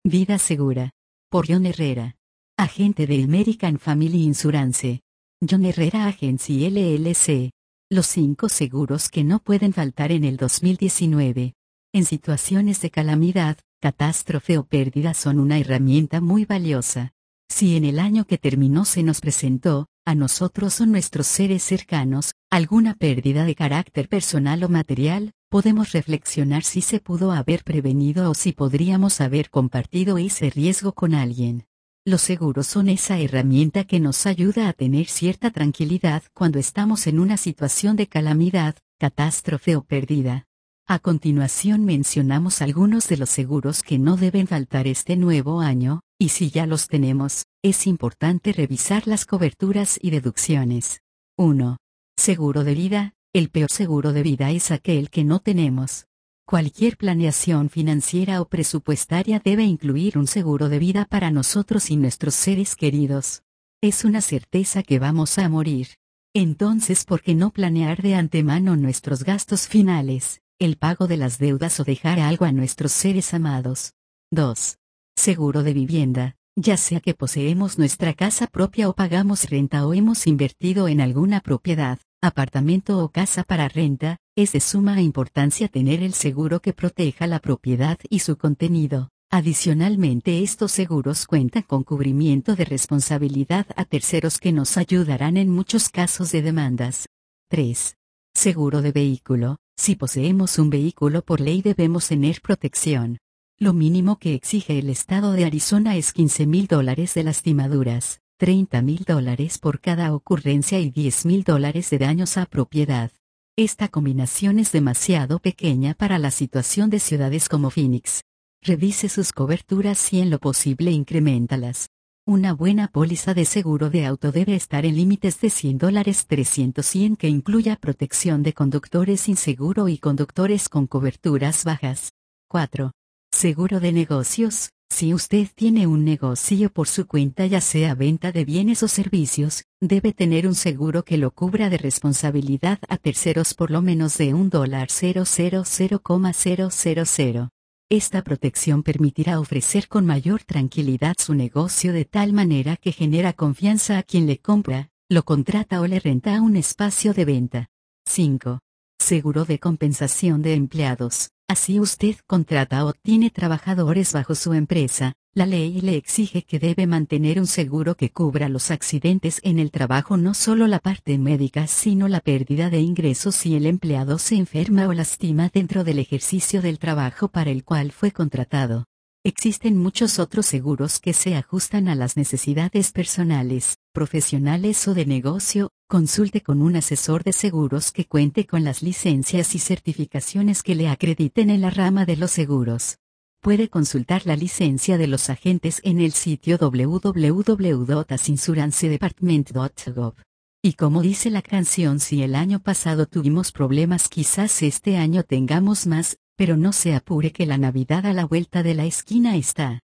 Vida segura. Por John Herrera. Agente de American Family Insurance. John Herrera Agency LLC. Los 5 seguros que no pueden faltar en el 2019. En situaciones de calamidad, catástrofe o pérdida son una herramienta muy valiosa. Si en el año que terminó se nos presentó, a nosotros o nuestros seres cercanos, alguna pérdida de carácter personal o material, podemos reflexionar si se pudo haber prevenido o si podríamos haber compartido ese riesgo con alguien. Los seguros son esa herramienta que nos ayuda a tener cierta tranquilidad cuando estamos en una situación de calamidad, catástrofe o pérdida. A continuación mencionamos algunos de los seguros que no deben faltar este nuevo año, y si ya los tenemos, es importante revisar las coberturas y deducciones. 1. Seguro de vida. El peor seguro de vida es aquel que no tenemos. Cualquier planeación financiera o presupuestaria debe incluir un seguro de vida para nosotros y nuestros seres queridos. Es una certeza que vamos a morir. Entonces, ¿por qué no planear de antemano nuestros gastos finales, el pago de las deudas o dejar algo a nuestros seres amados? 2. Seguro de vivienda. Ya sea que poseemos nuestra casa propia o pagamos renta o hemos invertido en alguna propiedad, apartamento o casa para renta, es de suma importancia tener el seguro que proteja la propiedad y su contenido. Adicionalmente, estos seguros cuentan con cubrimiento de responsabilidad a terceros que nos ayudarán en muchos casos de demandas. 3. Seguro de vehículo. Si poseemos un vehículo, por ley debemos tener protección. Lo mínimo que exige el estado de Arizona es $15,000 de lastimaduras, $30,000 por cada ocurrencia y $10,000 de daños a propiedad. Esta combinación es demasiado pequeña para la situación de ciudades como Phoenix. Revise sus coberturas y en lo posible increméntalas. Una buena póliza de seguro de auto debe estar en límites de $100, 300 que incluya protección de conductores sin seguro y conductores con coberturas bajas. 4. Seguro de negocios. Si usted tiene un negocio por su cuenta, ya sea venta de bienes o servicios, debe tener un seguro que lo cubra de responsabilidad a terceros por lo menos de $1,000,000. Esta protección permitirá ofrecer con mayor tranquilidad su negocio de tal manera que genera confianza a quien le compra, lo contrata o le renta un espacio de venta. 5. Seguro de compensación de empleados. Así usted contrata o tiene trabajadores bajo su empresa, la ley le exige que debe mantener un seguro que cubra los accidentes en el trabajo, no solo la parte médica sino la pérdida de ingresos si el empleado se enferma o lastima dentro del ejercicio del trabajo para el cual fue contratado. Existen muchos otros seguros que se ajustan a las necesidades personales, profesionales o de negocio. Consulte con un asesor de seguros que cuente con las licencias y certificaciones que le acrediten en la rama de los seguros. Puede consultar la licencia de los agentes en el sitio www.insurancedepartment.gov. Y como dice la canción, si el año pasado tuvimos problemas, quizás este año tengamos más, pero no se apure que la Navidad a la vuelta de la esquina está.